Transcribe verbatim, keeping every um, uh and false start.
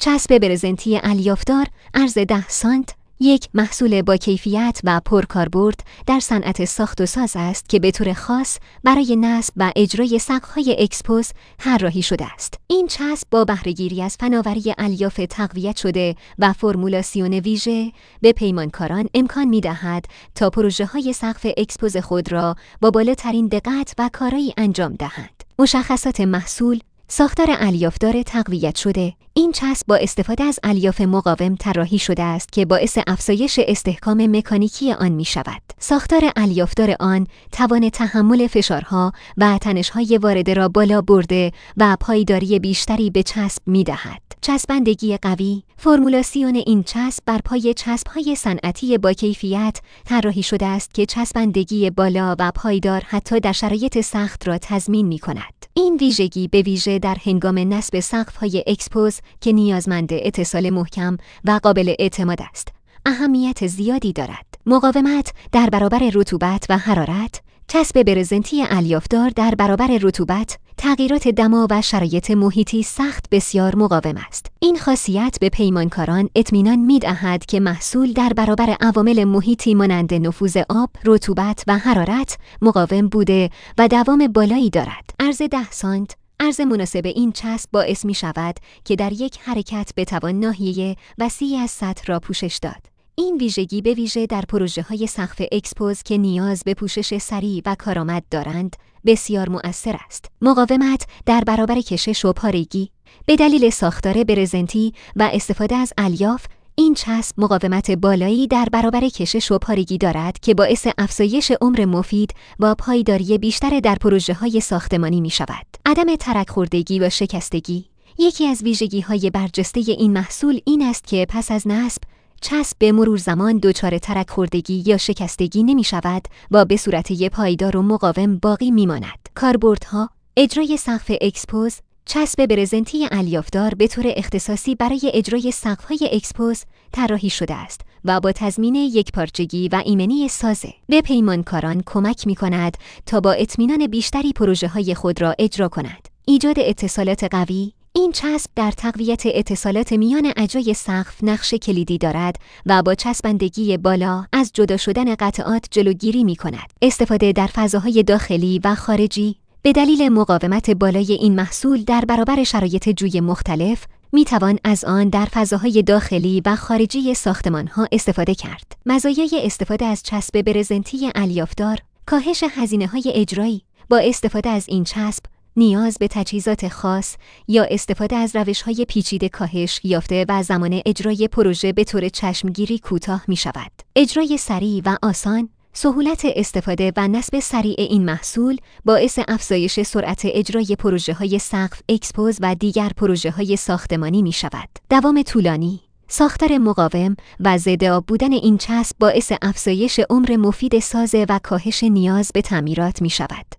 چسب برزنتی الیافدار عرض ده سانت یک محصول با کیفیت و پرکاربرد در صنعت ساخت و ساز است که به طور خاص برای نصب و اجرای سقف‌های اکسپوز طراحی شده است. این چسب با بهره‌گیری از فناوری الیاف تقویت شده و فرمولاسیون ویژه به پیمانکاران امکان می‌دهد تا پروژه‌های سقف اکسپوز خود را با بالاترین دقت و کارایی انجام دهند. مشخصات محصول: ساختار الیافدار تقویت شده. این چسب با استفاده از الیاف مقاوم طراحی شده است که باعث افزایش استحکام مکانیکی آن می شود. ساختار الیافدار آن توان تحمل فشارها و تنش‌های وارده را بالا برده و پایداری بیشتری به چسب می دهد. چسبندگی قوی. فرمولاسیون این چسب بر پای چسب‌های صنعتی با کیفیت طراحی شده است که چسبندگی بالا و پایدار حتی در شرایط سخت را تضمین می کند. این ویژگی به ویژه در هنگام نصب سقف‌های اکسپوز که نیازمند اتصال محکم و قابل اعتماد است، اهمیت زیادی دارد. مقاومت در برابر رطوبت و حرارت. چسب برزنتی الیافدار در برابر رطوبت، تغییرات دما و شرایط محیطی سخت بسیار مقاوم است. این خاصیت به پیمانکاران اطمینان می‌دهد که محصول در برابر عوامل محیطی مانند نفوذ آب، رطوبت و حرارت مقاوم بوده و دوام بالایی دارد. عرض ده سانت. عرض مناسب این چسب باعث می شود که در یک حرکت بتوان ناحیه وسیعی از سطح را پوشش داد. این ویژگی به ویژه در پروژه‌های سقف اکسپوز که نیاز به پوشش سریع و کارآمد دارند بسیار مؤثر است. مقاومت در برابر کشش و پارگی. به دلیل ساختار برزنتی و استفاده از الیاف، این چسب مقاومت بالایی در برابر کشش و پارگی دارد که باعث افزایش عمر مفید و پایداری بیشتر در پروژه‌های ساختمانی می شود. عدم ترک خوردگی و شکستگی. یکی از ویژگی‌های برجسته این محصول این است که پس از نصب، چسب به مرور زمان دچار ترک خوردگی یا شکستگی نمی شود و به صورت پایدار و مقاوم باقی می ماند. کاربردها: اجرای سقف اکسپوز. چسب برزنتی الیافدار به طور اختصاصی برای اجرای سقف‌های اکسپوز طراحی شده است و با تضمین یکپارچگی و ایمنی سازه به پیمانکاران کمک می‌کند تا با اطمینان بیشتری پروژه‌های خود را اجرا کنند. ایجاد اتصالات قوی. این چسب در تقویت اتصالات میان اجزای سقف نقش کلیدی دارد و با چسبندگی بالا از جدا شدن قطعات جلوگیری می‌کند. استفاده در فضاهای داخلی و خارجی. به دلیل مقاومت بالای این محصول در برابر شرایط جوی مختلف، میتوان از آن در فضاهای داخلی و خارجی ساختمان‌ها استفاده کرد. مزایای استفاده از چسب برزنتی الیافدار: کاهش هزینه‌های اجرایی. با استفاده از این چسب، نیاز به تجهیزات خاص یا استفاده از روش‌های پیچیده کاهش یافته و زمان اجرای پروژه به طور چشمگیری کوتاه می‌شود. اجرای سریع و آسان. سهولت استفاده و نصب سریع این محصول باعث افزایش سرعت اجرای پروژه‌های سقف اکسپوز و دیگر پروژه‌های ساختمانی می شود. دوام طولانی. ساختار مقاوم و ضد آب بودن این چسب باعث افزایش عمر مفید سازه و کاهش نیاز به تعمیرات می شود.